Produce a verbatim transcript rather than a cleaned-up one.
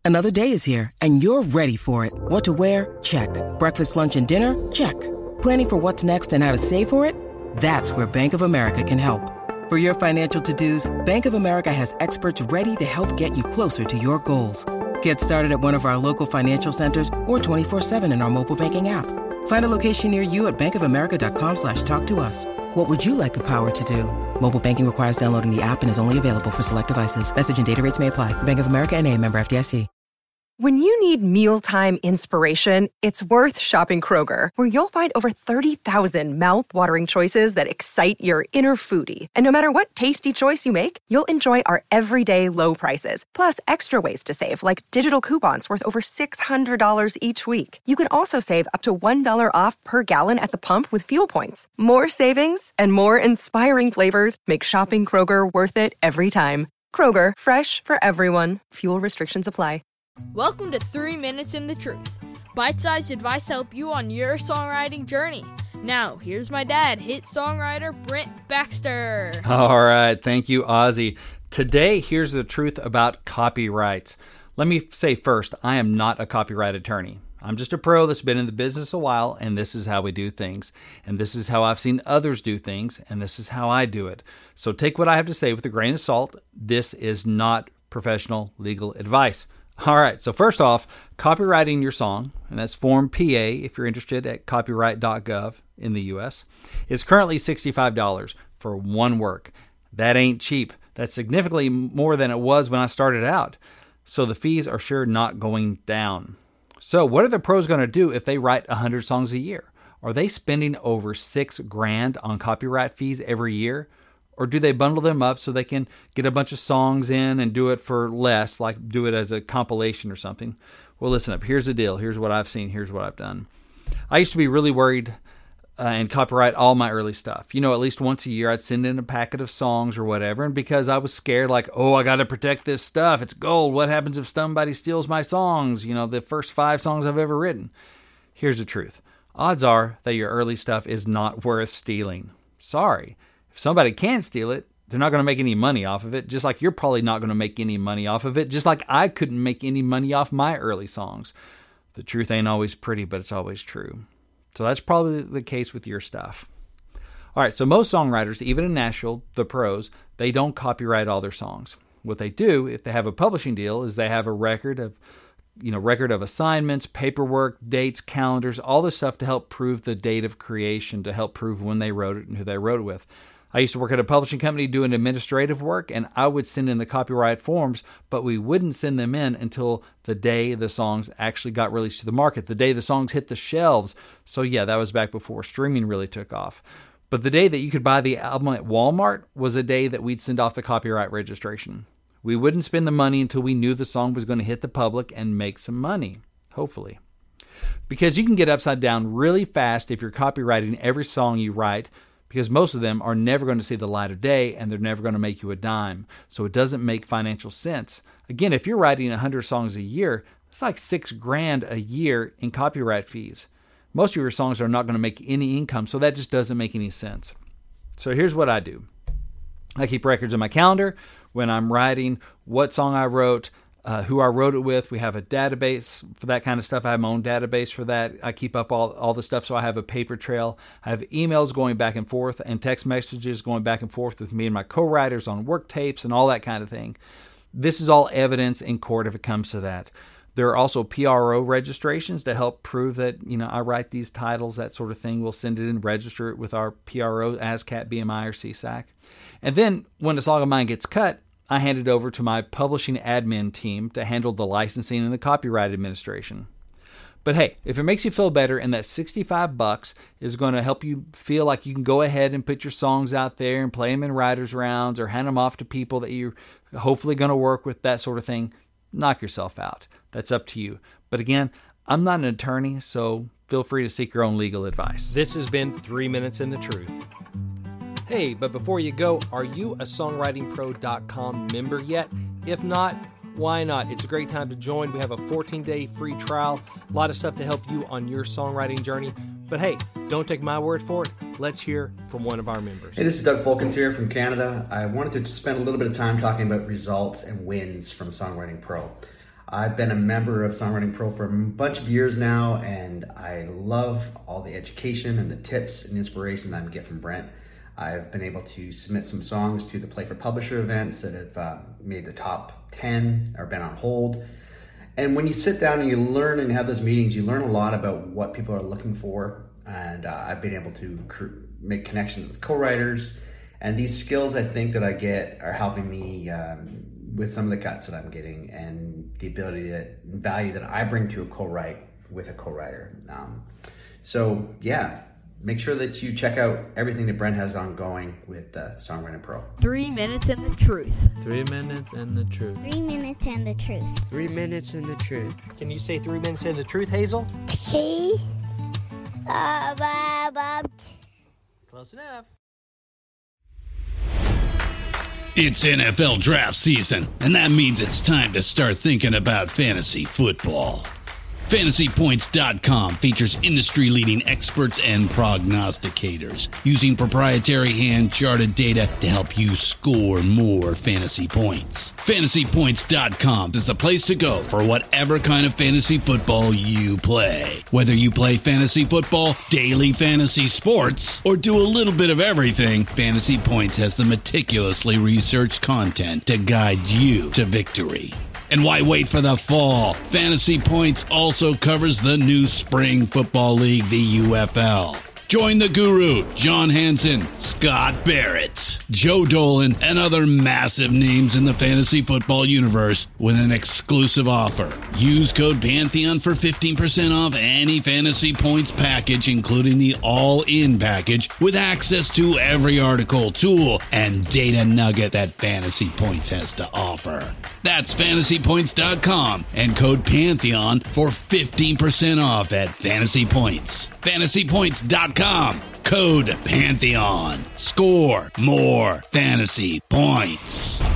Another day is here, and you're ready for it. What to wear? Check. Breakfast, lunch, and dinner? Check. Planning for what's next and how to save for it? That's where Bank of America can help. For your financial to-dos, Bank of America has experts ready to help get you closer to your goals. Get started at one of our local financial centers or twenty-four seven in our mobile banking app. Find a location near you at bankofamerica.com slash talk to us. What would you like the power to do? Mobile banking requires downloading the app and is only available for select devices. Message and data rates may apply. Bank of America N A, member F D I C. When you need mealtime inspiration, it's worth shopping Kroger, where you'll find over thirty thousand mouth-watering choices that excite your inner foodie. And no matter what tasty choice you make, you'll enjoy our everyday low prices, plus extra ways to save, like digital coupons worth over six hundred dollars each week. You can also save up to one dollar off per gallon at the pump with fuel points. More savings and more inspiring flavors make shopping Kroger worth it every time. Kroger, fresh for everyone. Fuel restrictions apply. Welcome to Three Minutes in the Truth. Bite-sized advice to help you on your songwriting journey. Now, here's my dad, hit songwriter Brent Baxter. All right, thank you, Ozzy. Today, here's the truth about copyrights. Let me say first, I am not a copyright attorney. I'm just a pro that's been in the business a while, and this is how we do things. And this is how I've seen others do things, and this is how I do it. So take what I have to say with a grain of salt. This is not professional legal advice. All right, so first off, copyrighting your song, and that's Form P A if you're interested at copyright dot gov in the U S, is currently sixty-five dollars for one work. That ain't cheap. That's significantly more than it was when I started out. So the fees are sure not going down. So what are the pros going to do if they write one hundred songs a year? Are they spending over six grand on copyright fees every year? Or do they bundle them up so they can get a bunch of songs in and do it for less, like do it as a compilation or something? Well, listen up. Here's the deal. Here's what I've seen. Here's what I've done. I used to be really worried uh, and copyright all my early stuff. You know, at least once a year I'd send in a packet of songs or whatever. And because I was scared, like, oh, I got to protect this stuff. It's gold. What happens if somebody steals my songs? You know, the first five songs I've ever written. Here's the truth. Odds are that your early stuff is not worth stealing. Sorry. If somebody can steal it, they're not going to make any money off of it, just like you're probably not going to make any money off of it, just like I couldn't make any money off my early songs. The truth ain't always pretty, but it's always true. So that's probably the case with your stuff. All right, so most songwriters, even in Nashville, the pros, they don't copyright all their songs. What they do, if they have a publishing deal, is they have a record of, you know, record of assignments, paperwork, dates, calendars, all this stuff to help prove the date of creation, to help prove when they wrote it and who they wrote it with. I used to work at a publishing company doing administrative work, and I would send in the copyright forms, but we wouldn't send them in until the day the songs actually got released to the market, the day the songs hit the shelves. So yeah, that was back before streaming really took off. But the day that you could buy the album at Walmart was a day that we'd send off the copyright registration. We wouldn't spend the money until we knew the song was going to hit the public and make some money, hopefully. Because you can get upside down really fast if you're copywriting every song you write, because most of them are never going to see the light of day and they're never going to make you a dime. So it doesn't make financial sense. Again, if you're writing one hundred songs a year, it's like six grand a year in copyright fees. Most of your songs are not going to make any income, so that just doesn't make any sense. So here's what I do. I keep records in my calendar when I'm writing what song I wrote, Uh, who I wrote it with. We have a database for that kind of stuff. I have my own database for that. I keep up all, all the stuff, so I have a paper trail. I have emails going back and forth and text messages going back and forth with me and my co-writers on work tapes and all that kind of thing. This is all evidence in court if it comes to that. There are also P R O registrations to help prove that, you know, I write these titles, that sort of thing. We'll send it in, register it with our P R O, ASCAP, B M I, or C S A C. And then when a song of mine gets cut, I hand it over to my publishing admin team to handle the licensing and the copyright administration. But hey, if it makes you feel better and that sixty-five bucks is going to help you feel like you can go ahead and put your songs out there and play them in writers' rounds or hand them off to people that you're hopefully going to work with, that sort of thing, knock yourself out. That's up to you. But again, I'm not an attorney, so feel free to seek your own legal advice. This has been Three Minutes in the Truth. Hey, but before you go, are you a songwriting pro dot com member yet? If not, why not? It's a great time to join. We have a fourteen-day free trial, a lot of stuff to help you on your songwriting journey. But hey, don't take my word for it. Let's hear from one of our members. Hey, this is Doug Folkens here from Canada. I wanted to spend a little bit of time talking about results and wins from Songwriting Pro. I've been a member of Songwriting Pro for a bunch of years now, and I love all the education and the tips and inspiration that I get from Brent. I've been able to submit some songs to the Play for Publisher events that have uh, made the top ten or been on hold. And when you sit down and you learn and have those meetings, you learn a lot about what people are looking for. And uh, I've been able to cr- make connections with co-writers. And these skills I think that I get are helping me um, with some of the cuts that I'm getting and the ability that value that I bring to a co-write with a co-writer. Um, so yeah, make sure that you check out everything that Brent has ongoing with uh, Songwriting Pro. Three minutes and the truth. Three minutes and the truth. Three minutes and the truth. Three minutes and the truth. Can you say three minutes and the truth, Hazel? Okay. Uh, blah, blah. Close enough. It's N F L draft season, and that means it's time to start thinking about fantasy football. Fantasy Points dot com features industry-leading experts and prognosticators using proprietary hand-charted data to help you score more fantasy points. Fantasy Points dot com is the place to go for whatever kind of fantasy football you play. Whether you play fantasy football, daily fantasy sports, or do a little bit of everything, Fantasy Points has the meticulously researched content to guide you to victory. And why wait for the fall? Fantasy Points also covers the new spring football league, the U F L. Join the guru, John Hansen, Scott Barrett, Joe Dolan, and other massive names in the fantasy football universe with an exclusive offer. Use code Pantheon for fifteen percent off any Fantasy Points package, including the all-in package, with access to every article, tool, and data nugget that Fantasy Points has to offer. That's Fantasy Points dot com and code Pantheon for fifteen percent off at Fantasy Points. Fantasy Points dot com, code Pantheon. Score more fantasy points.